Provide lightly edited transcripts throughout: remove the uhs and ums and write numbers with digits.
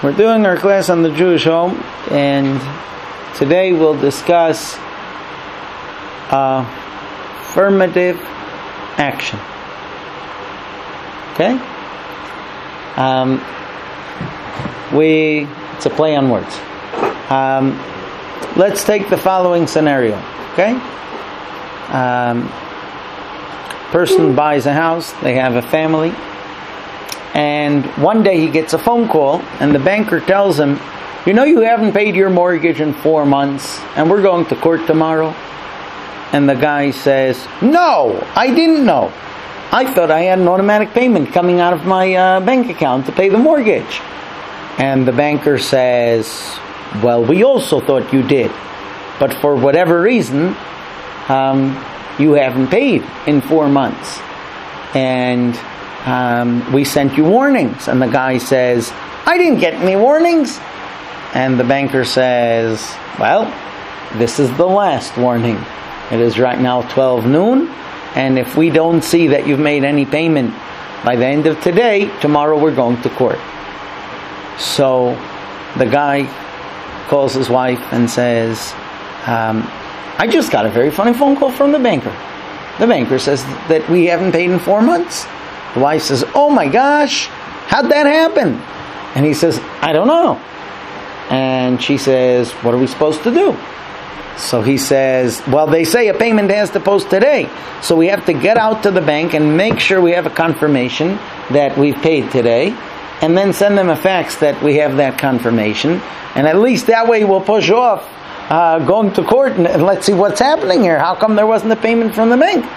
We're doing our class on the Jewish home, and today we'll discuss affirmative action. Okay? It's a play on words. Let's take the following scenario. Okay? Person buys a house, they have a family, and one day he gets a phone call, and the banker tells him, you know you haven't paid your mortgage in 4 months, and we're going to court tomorrow? And the guy says, no, I didn't know. I thought I had an automatic payment coming out of my bank account to pay the mortgage. And the banker says, well, we also thought you did, but for whatever reason, you haven't paid in 4 months. And we sent you warnings. And the guy says, I didn't get any warnings. And the banker says, well, this is the last warning. It is right now 12 noon. And if we don't see that you've made any payment by the end of today, tomorrow we're going to court. So the guy calls his wife and says, I just got a very funny phone call from the banker. The banker says that we haven't paid in 4 months. The wife says, oh my gosh, how'd that happen? And he says, I don't know. And she says, what are we supposed to do? So he says, well, they say a payment has to post today. So we have to get out to the bank and make sure we have a confirmation that we've paid today, and then send them a fax that we have that confirmation. And at least that way we'll push off going to court and let's see what's happening here. How come there wasn't a payment from the bank?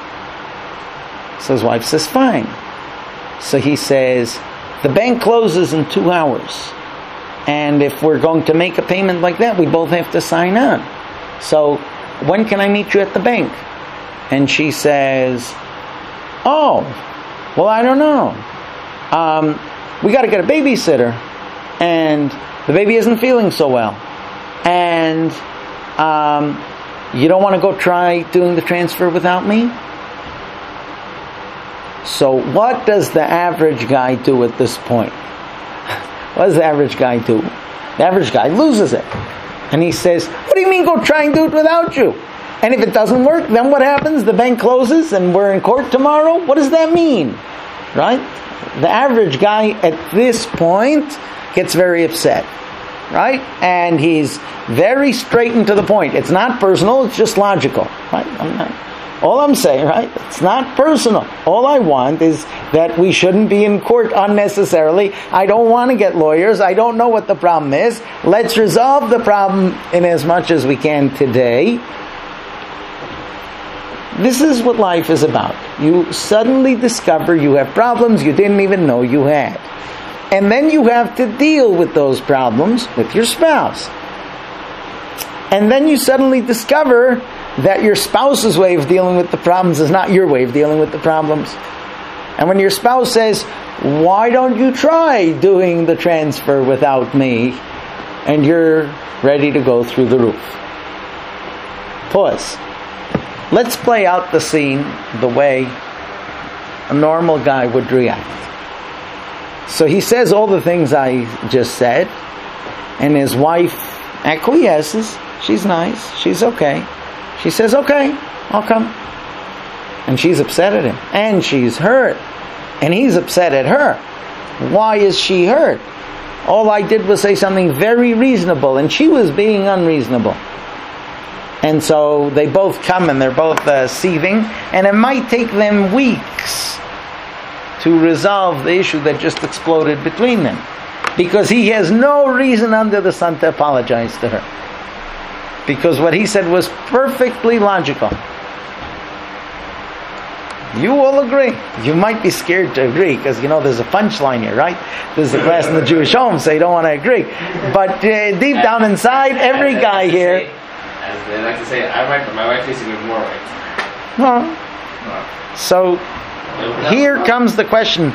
So his wife says, fine. So he says, the bank closes in 2 hours. And if we're going to make a payment like that, we both have to sign on. So when can I meet you at the bank? And she says, oh, well, I don't know. We got to get a babysitter. And the baby isn't feeling so well. And you don't want to go try doing the transfer without me? So what does the average guy do at this point? What does the average guy do? The average guy loses it. And he says, what do you mean go try and do it without you? And if it doesn't work, then what happens? The bank closes and we're in court tomorrow? What does that mean? Right? The average guy at this point gets very upset. Right? And he's very straight and to the point. It's not personal, it's just logical. Right? All I'm saying, right? It's not personal. All I want is that we shouldn't be in court unnecessarily. I don't want to get lawyers. I don't know what the problem is. Let's resolve the problem in as much as we can today. This is what life is about. You suddenly discover you have problems you didn't even know you had. And then you have to deal with those problems with your spouse. And then you suddenly discover that your spouse's way of dealing with the problems is not your way of dealing with the problems. And when your spouse says, why don't you try doing the transfer without me? And you're ready to go through the roof. Pause. Let's play out the scene the way a normal guy would react. So he says all the things I just said, and his wife acquiesces. She's nice. She's okay. She says, okay, I'll come. And she's upset at him. And she's hurt. And he's upset at her. Why is she hurt? All I did was say something very reasonable, and she was being unreasonable. And so they both come, and they're both seething. And it might take them weeks to resolve the issue that just exploded between them. Because he has no reason under the sun to apologize to her. Because what he said was perfectly logical. You all agree. You might be scared to agree because, there's a punchline here, right? There's a class in the Jewish home, so you don't want to agree. But deep down inside, every guy here... As they like to say, I'm right, but my wife is even more right. So, here comes the question.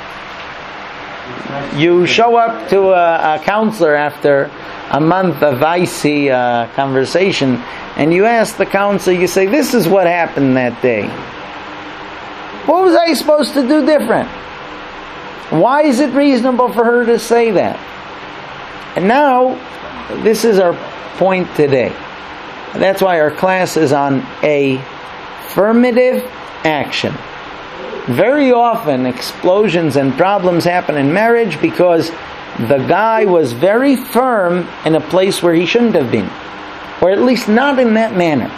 You show up to a counselor after a month of icy conversation, and you ask the counselor, you say, this is what happened that day. What was I supposed to do different? Why is it reasonable for her to say that? And now, this is our point today. That's why our class is on affirmative action. Very often, explosions and problems happen in marriage because the guy was very firm in a place where he shouldn't have been. Or at least not in that manner.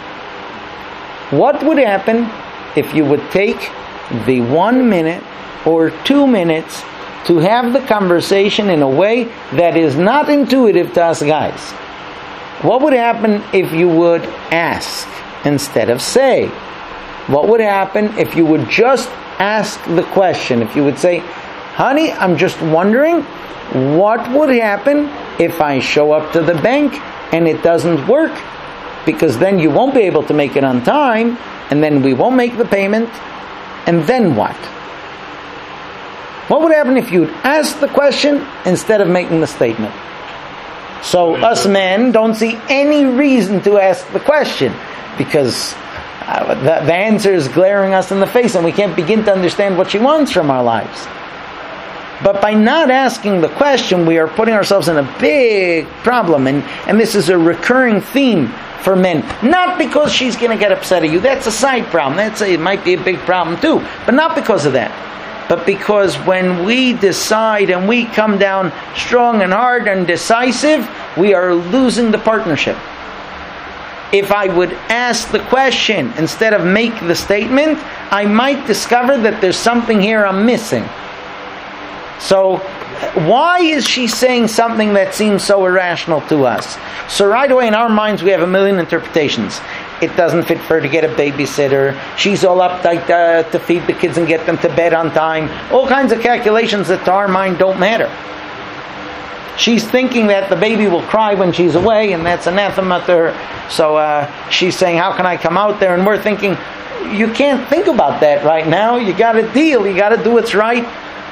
What would happen if you would take the 1 minute or 2 minutes to have the conversation in a way that is not intuitive to us guys? What would happen if you would ask instead of say? What would happen if you would just ask the question? If you would say, honey, I'm just wondering, what would happen if I show up to the bank and it doesn't work? Because then you won't be able to make it on time, and then we won't make the payment, and then what? What would happen if you'd ask the question instead of making the statement? So us men don't see any reason to ask the question, because the answer is glaring us in the face and we can't begin to understand what she wants from our lives. But by not asking the question, we are putting ourselves in a big problem, and this is a recurring theme for men. Not because she's going to get upset at you. That's a side problem. It might be a big problem too. But not because of that. But because when we decide and we come down strong and hard and decisive, we are losing the partnership. If I would ask the question instead of make the statement, I might discover that there's something here I'm missing. So, why is she saying something that seems so irrational to us? So right away in our minds we have a million interpretations. It doesn't fit for her to get a babysitter. She's all uptight to feed the kids and get them to bed on time. All kinds of calculations that to our mind don't matter. She's thinking that the baby will cry when she's away, and that's anathema to her. So she's saying, how can I come out there? And we're thinking, you can't think about that right now. You got to deal. You got to do what's right.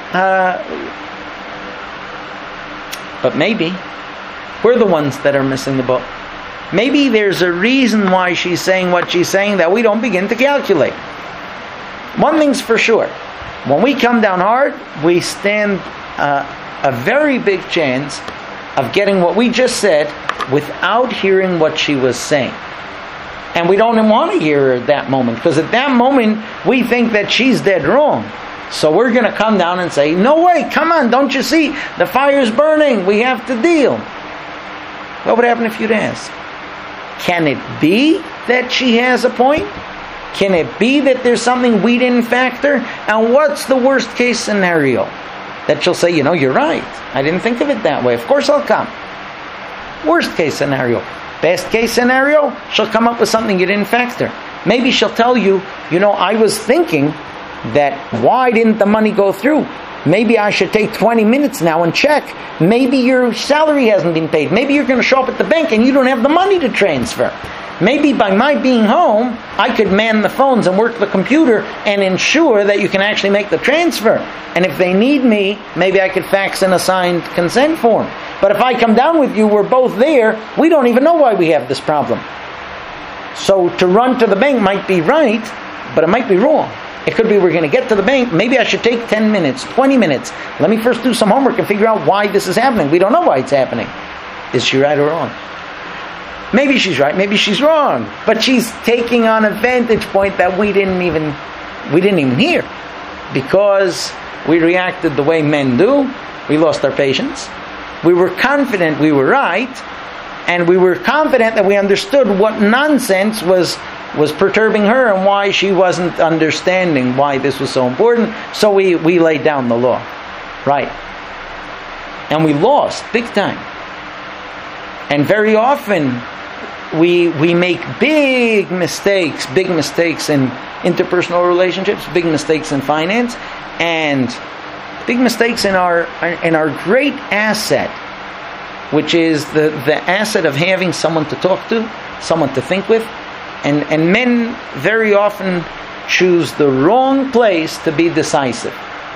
But maybe we're the ones that are missing the boat. Maybe there's a reason why she's saying what she's saying that we don't begin to calculate. One thing's for sure. When we come down hard, we stand a very big chance of getting what we just said without hearing what she was saying. And we don't even want to hear her at that moment, because at that moment we think that she's dead wrong. So we're going to come down and say, no way, come on, don't you see? The fire's burning, we have to deal. What would happen if you'd ask? Can it be that she has a point? Can it be that there's something we didn't factor? And what's the worst case scenario? That she'll say, you're right. I didn't think of it that way. Of course I'll come. Worst case scenario. Best case scenario, she'll come up with something you didn't factor. Maybe she'll tell you, I was thinking that why didn't the money go through? Maybe I should take 20 minutes now and check. Maybe your salary hasn't been paid. Maybe you're going to show up at the bank and you don't have the money to transfer. Maybe by my being home, I could man the phones and work the computer and ensure that you can actually make the transfer. And if they need me, maybe I could fax an assigned consent form. But if I come down with you, we're both there, we don't even know why we have this problem. So to run to the bank might be right, but it might be wrong. It could be we're going to get to the bank. Maybe I should take 10 minutes, 20 minutes. Let me first do some homework and figure out why this is happening. We don't know why it's happening. Is she right or wrong? Maybe she's right, maybe she's wrong. But she's taking on a vantage point that we didn't even hear. Because we reacted the way men do. We lost our patience. We were confident we were right. And we were confident that we understood what nonsense was perturbing her and why she wasn't understanding why this was so important. So we laid down the law. Right. And we lost big time. And very often we make big mistakes in interpersonal relationships, big mistakes in finance, and big mistakes in our great asset, which is the asset of having someone to talk to, someone to think with. And men very often choose the wrong place to be decisive.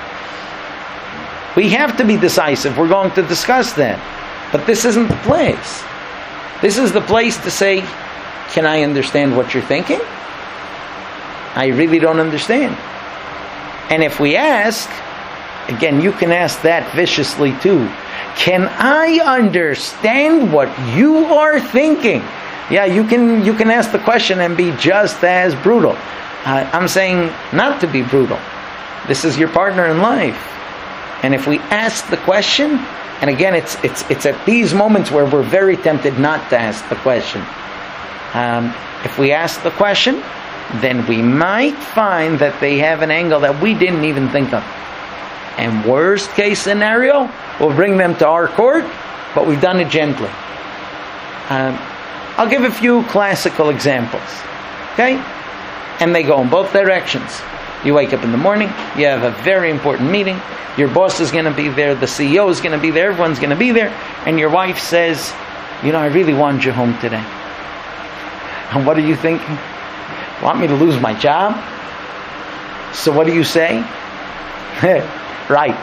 We have to be decisive. We're going to discuss that. But this isn't the place. This is the place to say, can I understand what you're thinking? I really don't understand. And if we ask, again, you can ask that viciously too. Can I understand what you are thinking? Yeah, you can ask the question and be just as brutal. I'm saying not to be brutal. This is your partner in life. And if we ask the question, and again, it's at these moments where we're very tempted not to ask the question. If we ask the question, then we might find that they have an angle that we didn't even think of. And worst case scenario, we'll bring them to our court, but we've done it gently. I'll give a few classical examples. Okay? And they go in both directions. You wake up in the morning, you have a very important meeting, your boss is going to be there, the CEO is going to be there, everyone's going to be there, and your wife says, I really want you home today. And what are you thinking? Want me to lose my job? So what do you say? Right.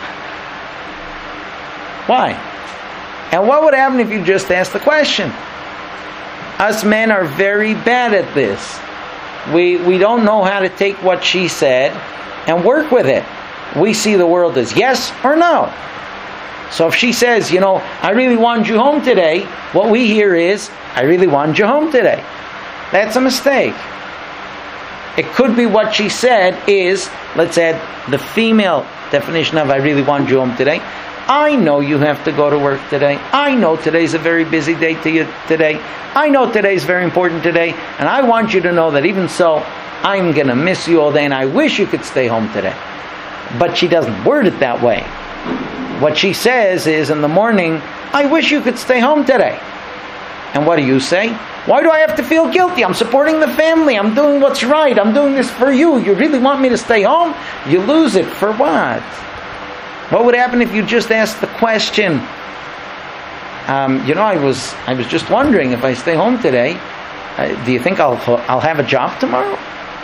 Why? And what would happen if you just asked the question? Us men are very bad at this. We don't know how to take what she said and work with it. We see the world as yes or no. So if she says, I really want you home today, what we hear is, I really want you home today. That's a mistake. It could be what she said is, let's add the female definition of I really want you home today. I know you have to go to work today. I know today's a very busy day to you today. I know today's very important today. And I want you to know that even so, I'm going to miss you all day and I wish you could stay home today. But she doesn't word it that way. What she says is in the morning, I wish you could stay home today. And what do you say? Why do I have to feel guilty? I'm supporting the family. I'm doing what's right. I'm doing this for you. You really want me to stay home? You lose it for what? What would happen if you just asked the question? I was just wondering, if I stay home today, do you think I'll have a job tomorrow?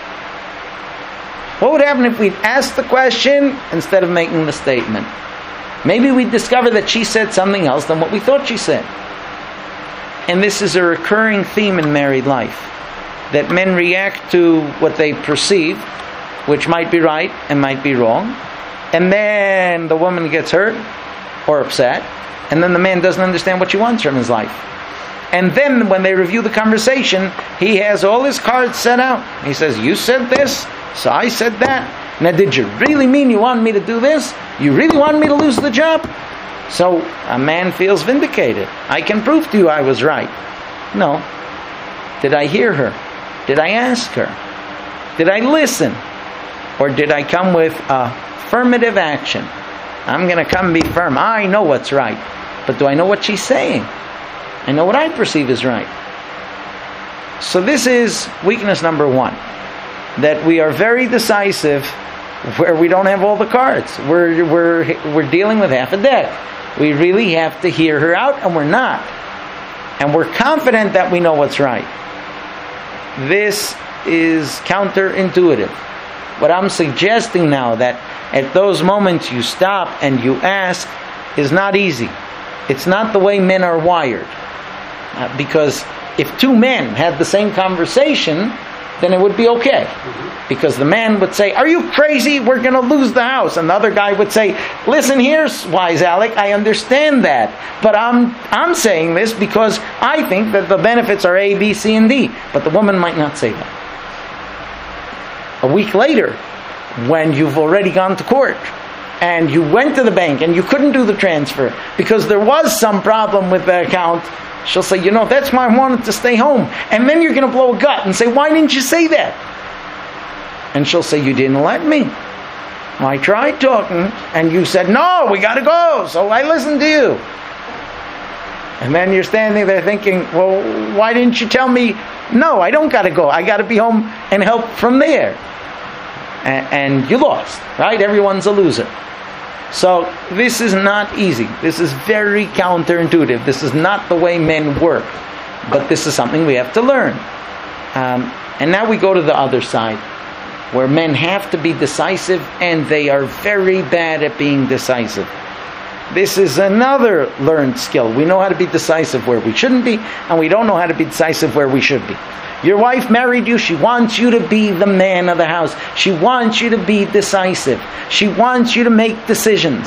What would happen if we'd asked the question instead of making the statement? Maybe we'd discover that she said something else than what we thought she said. And this is a recurring theme in married life, that men react to what they perceive, which might be right and might be wrong. And then the woman gets hurt or upset. And then the man doesn't understand what she wants from his life. And then when they review the conversation, he has all his cards set out. He says, you said this, so I said that. Now did you really mean you wanted me to do this? You really wanted me to lose the job? So a man feels vindicated. I can prove to you I was right. No. Did I hear her? Did I ask her? Did I listen? Or did I come with affirmative action? I'm going to come and be firm. I know what's right. But do I know what she's saying? I know what I perceive as right. So this is weakness number one. That we are very decisive where we don't have all the cards. We're dealing with half a deck. We really have to hear her out, and we're not. And we're confident that we know what's right. This is counterintuitive. What I'm suggesting now, that at those moments you stop and you ask, is not easy. It's not the way men are wired. Because if two men had the same conversation, then it would be okay. Because the man would say, are you crazy? We're going to lose the house. And the other guy would say, listen here, wise Alec, I understand that. But I'm saying this because I think that the benefits are A, B, C, and D. But the woman might not say that. A week later, when you've already gone to court, and you went to the bank, and you couldn't do the transfer, because there was some problem with the account, she'll say, that's why I wanted to stay home. And then you're going to blow a gut and say, why didn't you say that? And she'll say, you didn't let me. Well, I tried talking, and you said, no, we got to go. So I listened to you. And then you're standing there thinking, well, why didn't you tell me, no, I don't got to go. I got to be home and help from there. And you lost, right? Everyone's a loser. So this is not easy. This is very counterintuitive. This is not the way men work. But this is something we have to learn. And now we go to the other side, where men have to be decisive, and they are very bad at being decisive. This is another learned skill. We know how to be decisive where we shouldn't be, and we don't know how to be decisive where we should be. Your wife married you. She wants you to be the man of the house. She wants you to be decisive. She wants you to make decisions.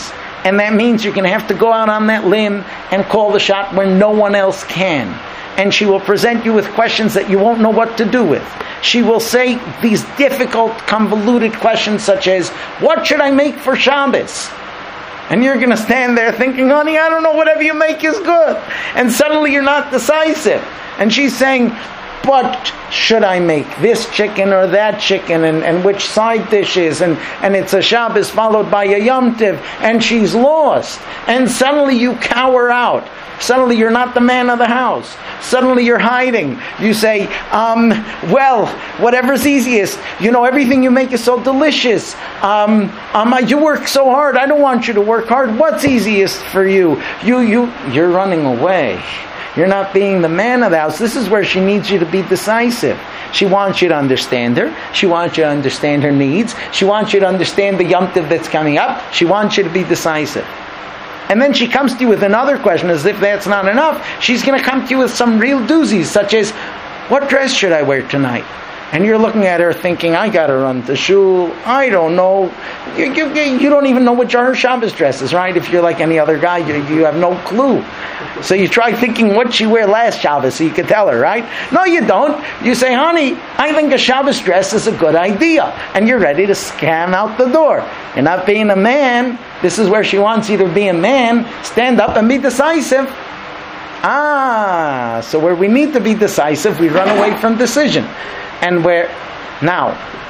And that means you're going to have to go out on that limb and call the shot where no one else can. And she will present you with questions that you won't know what to do with. She will say these difficult, convoluted questions such as, what should I make for Shabbos? And you're going to stand there thinking, honey, I don't know, whatever you make is good. And suddenly you're not decisive. And she's saying, what should I make? This chicken or that chicken? And which side dish is? And it's a Shabbos followed by a Yom Tiv. And she's lost. And suddenly you cower out. Suddenly you're not the man of the house. Suddenly you're hiding. You say, well, whatever's easiest. You know, everything you make is so delicious. You work so hard. I don't want you to work hard. What's easiest for you? You're running away. You're not being the man of the house. This is where she needs you to be decisive. She wants you to understand her. She wants you to understand her needs. She wants you to understand the Yom Tov that's coming up. She wants you to be decisive. And then she comes to you with another question, as if that's not enough. She's going to come to you with some real doozies, such as, what dress should I wear tonight? And you're looking at her thinking, I got to run to shul. I don't know. You don't even know what her Shabbos dress is, right? If you're like any other guy, you have no clue. So you try thinking what she wear last Shabbos so you can tell her, right? No, you don't. You say, honey, I think a Shabbos dress is a good idea. And you're ready to scam out the door. You're not being a man. This is where she wants you to be a man. Stand up and be decisive. So where we need to be decisive, we run away from decision. And now,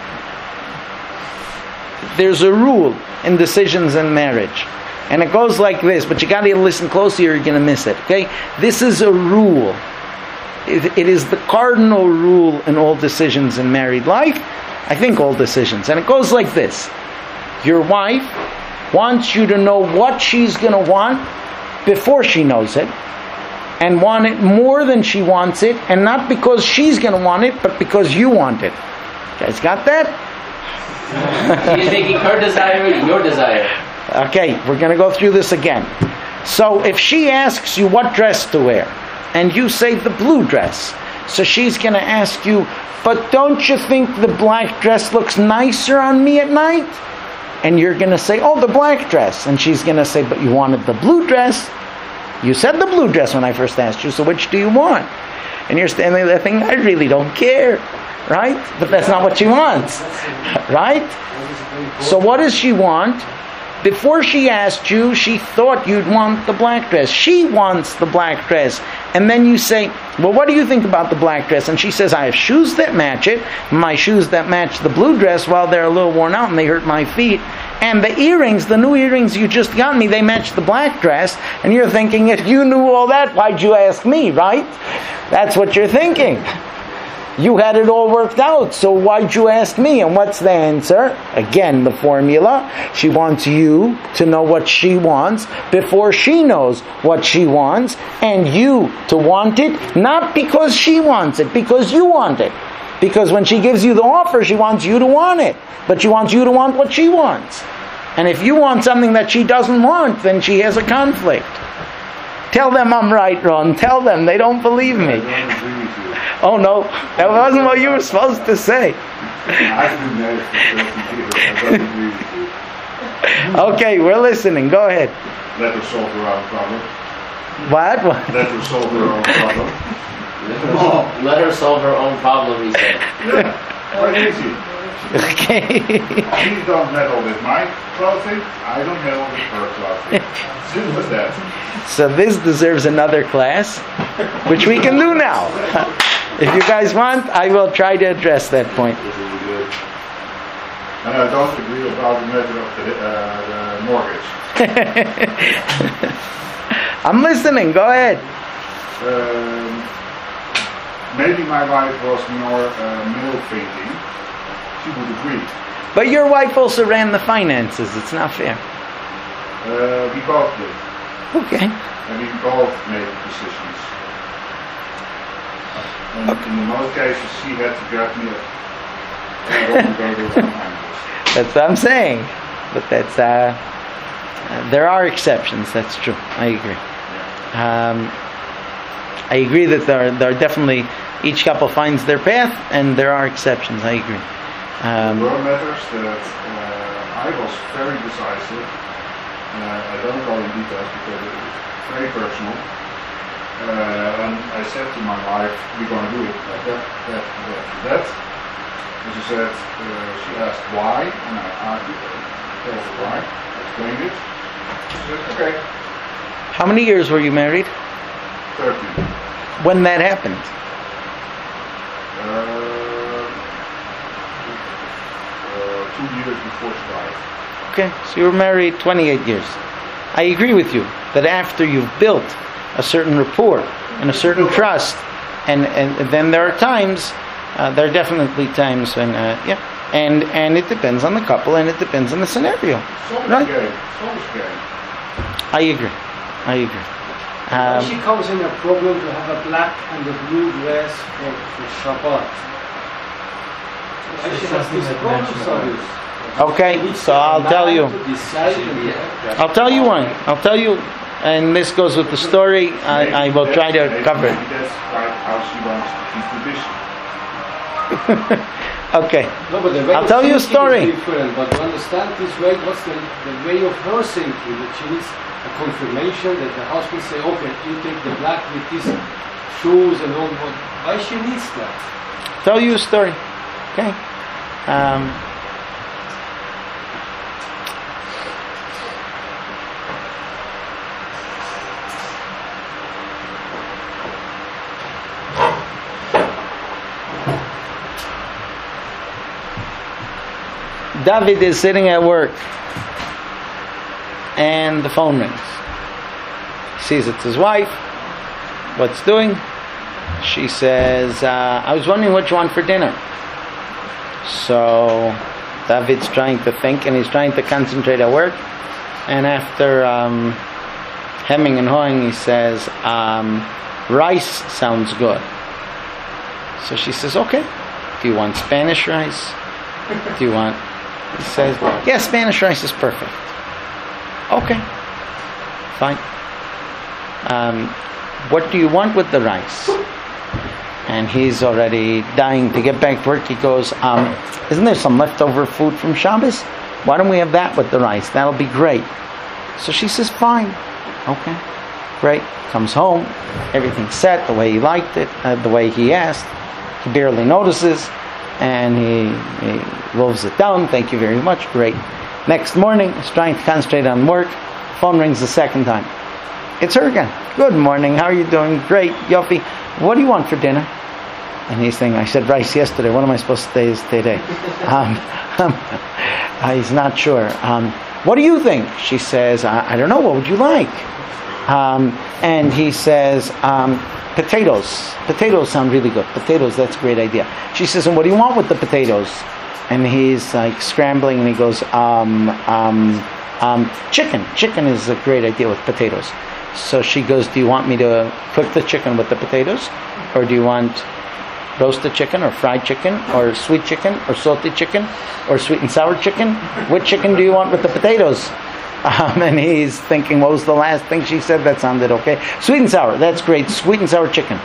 there's a rule in decisions in marriage. And it goes like this, but you got to listen closely or you're going to miss it. Okay? This is a rule. It is the cardinal rule in all decisions in married life. I think all decisions. And it goes like this. Your wife wants you to know what she's going to want before she knows it. And want it more than she wants it. And not because she's going to want it, but because you want it. You guys got that? She's making her desire your desire. Okay, we're going to go through this again. So if she asks you what dress to wear, and you say the blue dress, so she's going to ask you, but don't you think the black dress looks nicer on me at night? And you're going to say, oh, the black dress. And she's going to say, but you wanted the blue dress. You said the blue dress when I first asked you, so which do you want? And you're standing there thinking, I really don't care. Right? But that's not what she wants. Right? So what does she want? Before she asked you, she thought you'd want the black dress. She wants the black dress. And then you say, well, what do you think about the black dress? And she says, I have shoes that match it. My shoes that match the blue dress, while they're a little worn out and they hurt my feet. And the earrings, the new earrings you just got me, they match the black dress. And you're thinking, if you knew all that, why'd you ask me, right? That's what you're thinking. You had it all worked out, so why'd you ask me? And what's the answer? Again, the formula. She wants you to know what she wants before she knows what she wants, and you to want it, not because she wants it, because you want it. Because when she gives you the offer, she wants you to want it, but she wants you to want what she wants. And if you want something that she doesn't want, then she has a conflict. Tell them I'm right, Ron. Tell them. They don't believe me. Oh no, that wasn't what you were supposed to say. Okay, we're listening. Go ahead. Let her solve her own problem. What? Let her solve her own problem. Let her solve her own problem, he said. Yeah, quite easy. Okay. She don't meddle with my clothing, I don't meddle with her clothing. Simple as that. So this deserves another class, which we can do now. If you guys want, I will try to address that point. This is good. And I don't agree about the matter of the mortgage. I'm listening. Go ahead. Maybe my wife was more male thinking. She would agree. But your wife also ran the finances. It's not fair. We both did. Okay. And we both made decisions. And in most cases, she had to grab me up. I don't want to go to the finances. That's what I'm saying. But that's there are exceptions. That's true. I agree. I agree that there are definitely, each couple finds their path, and there are exceptions. I agree. There were matters that I was very decisive, I don't go in details because it's very personal. And I said to my wife, we're going to do it like that. And she said, she asked why, and I told her why, explained it. She said, okay. How many years were you married? 30. When that happened? 2 years before she died. Okay, so you were married 28 years. I agree with you that after you've built a certain rapport and a certain trust, and then there are times, there are definitely times when, and it depends on the couple and it depends on the scenario. Right? I agree. She comes in a problem to have a black and a blue dress for Shabbat. Why she has these problems on this? Okay, so I'll tell you. I'll tell you one. I'll tell you, and this goes with the story. I will try to cover it. That's how she wants to keep tradition. Okay. No, but the way I'll tell you a story. Is different, but to understand this way, what's the way of her thinking? That she needs a confirmation that the husband say, okay, you take the black with these shoes and all. Why she needs that? Tell you a story. Okay. David is sitting at work and the phone rings. He sees it's his wife. What's doing? She says, I was wondering what you want for dinner. So David's trying to think and he's trying to concentrate at work. And after hemming and hawing, he says, rice sounds good. So she says, okay. Do you want Spanish rice? Do you want... He says, yeah, Spanish rice is perfect. Okay, fine. What do you want with the rice? And he's already dying to get back to work. He goes, isn't there some leftover food from Shabbos? Why don't we have that with the rice? That'll be great. So she says, fine. Okay, great. Comes home, everything's set the way he liked it, the way he asked. He barely notices. And he wolves it down. Thank you very much. Great. Next morning, he's trying to concentrate on work. Phone rings the second time. It's her again. Good morning. How are you doing? Great. Yofi. What do you want for dinner? And he's saying, I said rice yesterday. What am I supposed to say today? He's not sure. What do you think? She says, I don't know. What would you like? And he says, potatoes. Potatoes sound really good. Potatoes, that's a great idea. She says, and what do you want with the potatoes? And he's like scrambling and he goes, chicken. Chicken is a great idea with potatoes. So she goes, do you want me to cook the chicken with the potatoes? Or do you want roasted chicken or fried chicken or sweet chicken or salty chicken or sweet and sour chicken? What chicken do you want with the potatoes? And he's thinking, what was the last thing she said? That sounded okay. Sweet and sour, that's great. Sweet and sour chicken.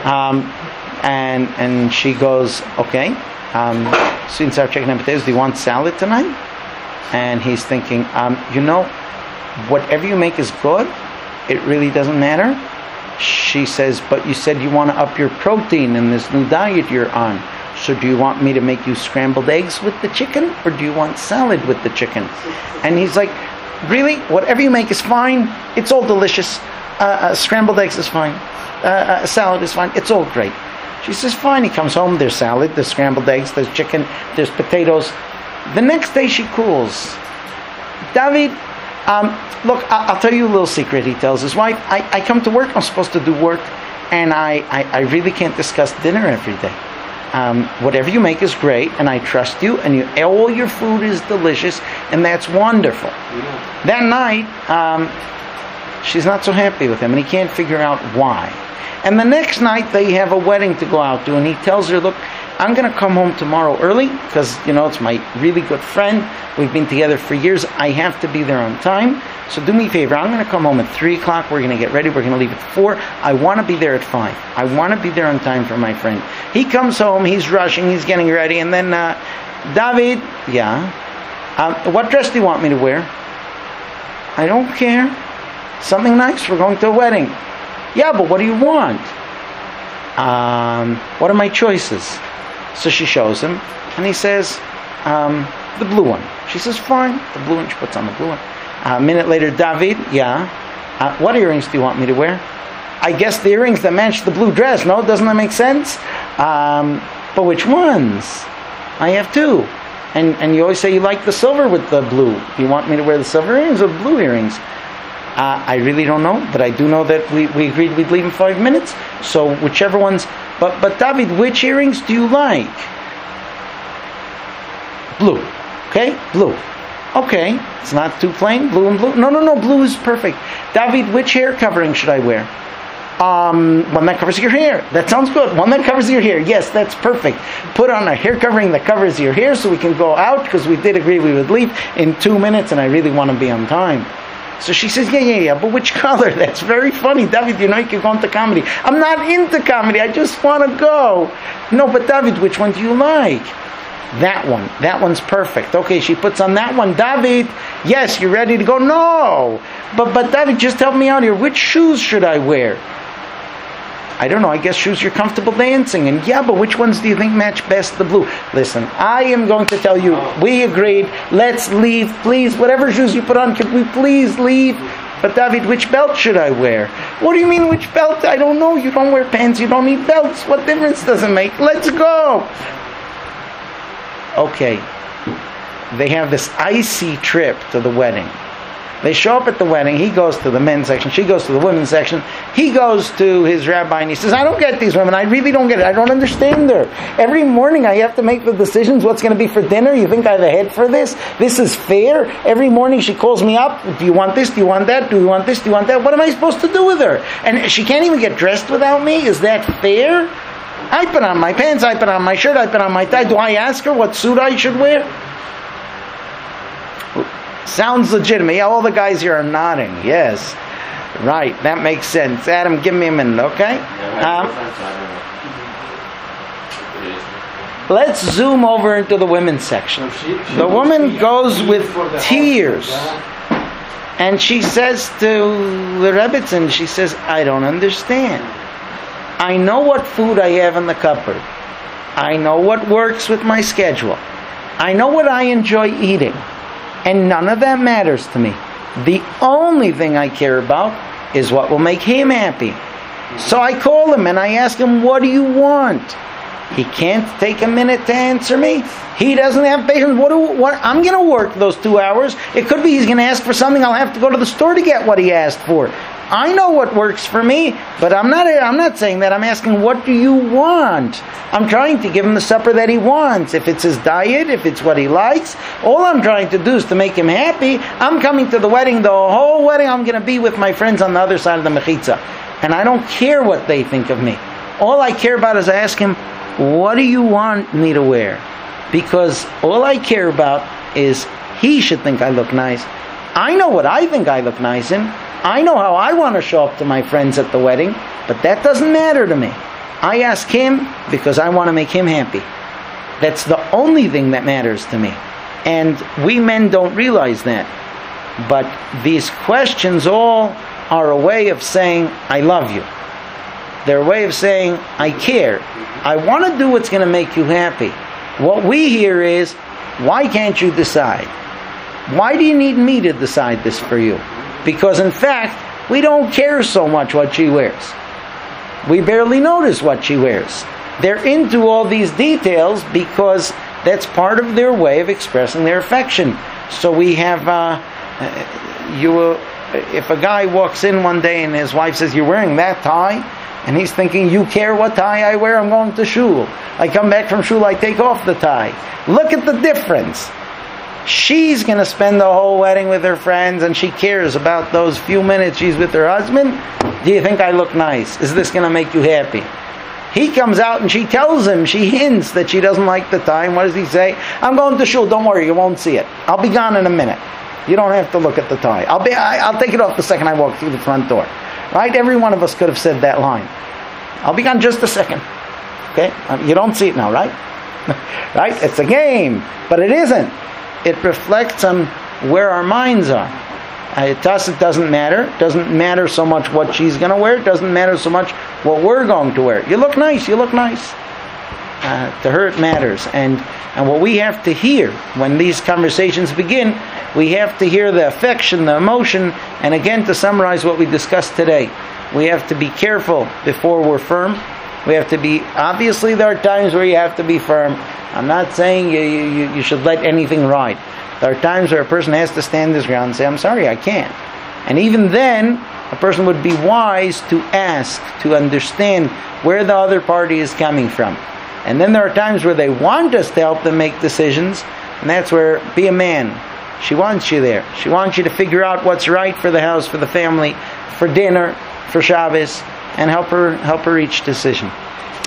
And she goes, okay. Sweet and sour chicken and potatoes. Do you want salad tonight? And he's thinking, whatever you make is good. It really doesn't matter. She says, but you said you want to up your protein in this new diet you're on. So do you want me to make you scrambled eggs with the chicken? Or do you want salad with the chicken? And he's like, really? Whatever you make is fine. It's all delicious. Scrambled eggs is fine. Salad is fine. It's all great. She says, fine. He comes home. There's salad. There's scrambled eggs. There's chicken. There's potatoes. The next day she calls. David, look, I'll tell you a little secret, he tells his wife. I come to work. I'm supposed to do work. And I really can't discuss dinner every day. Whatever you make is great, and I trust you, and all your food is delicious, and that's wonderful. Yeah. That night, she's not so happy with him, and he can't figure out why. And the next night, they have a wedding to go out to, and he tells her, look, I'm going to come home tomorrow early, because, it's my really good friend. We've been together for years. I have to be there on time. So do me a favor. I'm going to come home at 3 o'clock. We're going to get ready. We're going to leave at 4. I want to be there at 5. I want to be there on time for my friend. He comes home. He's rushing. He's getting ready. And then, David, what dress do you want me to wear? I don't care. Something nice. We're going to a wedding. Yeah, but what do you want? What are my choices? So she shows him, and he says, the blue one. She says, fine. The blue one. She puts on the blue one. A minute later, David, yeah. What earrings do you want me to wear? I guess the earrings that match the blue dress. No, doesn't that make sense? But which ones? I have two. And you always say you like the silver with the blue. Do you want me to wear the silver earrings or blue earrings? I really don't know, but I do know that we agreed we'd leave in 5 minutes. So whichever ones. But David, which earrings do you like? Blue. Okay? Blue. Okay. It's not too plain. Blue and blue. No. Blue is perfect. David, which hair covering should I wear? One that covers your hair. That sounds good. One that covers your hair. Yes, that's perfect. Put on a hair covering that covers your hair so we can go out, because we did agree we would leave in 2 minutes and I really want to be on time. So she says, yeah, but which color? That's very funny. David, you know you can go into comedy. I'm not into comedy. I just want to go. No, but David, which one do you like? That one. That one's perfect. Okay, she puts on that one. David, yes, you ready to go? No. But David, just help me out here. Which shoes should I wear? I don't know, I guess shoes you're comfortable dancing in. Yeah, but which ones do you think match best the blue? Listen, I am going to tell you, we agreed, let's leave, please. Whatever shoes you put on, could we please leave? But David, which belt should I wear? What do you mean which belt? I don't know. You don't wear pants, you don't need belts. What difference does it make? Let's go. Okay. They have this icy trip to the wedding. They show up at the wedding. He goes to the men's section. She goes to the women's section. He goes to his rabbi and he says, I don't get these women. I really don't get it. I don't understand her. Every morning I have to make the decisions what's going to be for dinner. You think I have a head for this? This is fair? Every morning she calls me up. Do you want this? Do you want that? Do you want this? Do you want that? What am I supposed to do with her? And she can't even get dressed without me? Is that fair? I put on my pants. I put on my shirt. I put on my tie. Do I ask her what suit I should wear? Sounds legitimate. Yeah, all the guys here are nodding. Yes. Right. That makes sense. Adam, give me a minute, okay? Let's zoom over into the women's section. The woman goes with tears. And she says to the Rebbitzin, she says, I don't understand. I know what food I have in the cupboard. I know what works with my schedule. I know what I enjoy eating. And none of that matters to me. The only thing I care about is what will make him happy. So I call him and I ask him, what do you want? He can't take a minute to answer me. He doesn't have patience. What? I'm going to work those 2 hours. It could be he's going to ask for something. I'll have to go to the store to get what he asked for. I know what works for me, but I'm not saying that. I'm asking, what do you want? I'm trying to give him the supper that he wants. If it's his diet, if it's what he likes, all I'm trying to do is to make him happy. I'm coming to the wedding, the whole wedding I'm going to be with my friends on the other side of the mechitza. And I don't care what they think of me. All I care about is I ask him, what do you want me to wear? Because all I care about is he should think I look nice. I know what I think I look nice in. I know how I want to show up to my friends at the wedding, but that doesn't matter to me. I ask him because I want to make him happy. That's the only thing that matters to me. And we men don't realize that. But these questions all are a way of saying, I love you. They're a way of saying, I care. I want to do what's going to make you happy. What we hear is, why can't you decide? Why do you need me to decide this for you? Because in fact, we don't care so much what she wears. We barely notice what she wears. They're into all these details because that's part of their way of expressing their affection. So we have, if a guy walks in one day and his wife says, you're wearing that tie? And he's thinking, you care what tie I wear? I'm going to shul. I come back from shul, I take off the tie. Look at the difference. She's going to spend the whole wedding with her friends and she cares about those few minutes she's with her husband. Do you think I look nice? Is this going to make you happy? He comes out and she tells him, she hints that she doesn't like the tie. And what does he say? I'm going to shul, don't worry, you won't see it. I'll be gone in a minute. You don't have to look at the tie. I'll take it off the second I walk through the front door. Right? Every one of us could have said that line. I'll be gone just a second. Okay? You don't see it now, right? Right? It's a game. But it isn't. It reflects on where our minds are. To us, it doesn't matter. It doesn't matter so much what she's going to wear. It doesn't matter so much what we're going to wear. You look nice. You look nice. To her, it matters. And what we have to hear when these conversations begin, we have to hear the affection, the emotion. And again, to summarize what we discussed today, we have to be careful before we're firm. We have to be, obviously there are times where you have to be firm. I'm not saying you should let anything ride. There are times where a person has to stand his ground and say, I'm sorry, I can't. And even then, a person would be wise to ask, to understand where the other party is coming from. And then there are times where they want us to help them make decisions, and that's where, be a man. She wants you there. She wants you to figure out what's right for the house, for the family, for dinner, for Shabbos, and help her reach decision.